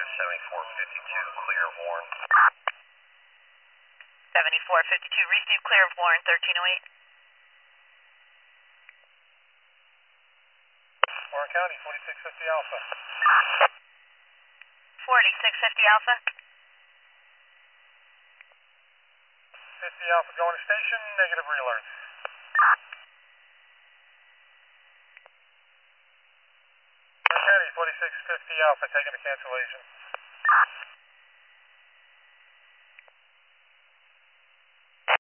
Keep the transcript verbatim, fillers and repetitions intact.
seventy-four fifty-two, clear of Warren. seventy-four fifty-two, receive clear of Warren, thirteen oh eight. Warren County, forty-six fifty Alpha. forty-six fifty Alpha. fifty Alpha going to station, negative re-alert. Warren County, forty-six fifty Alpha, taking a cancellation.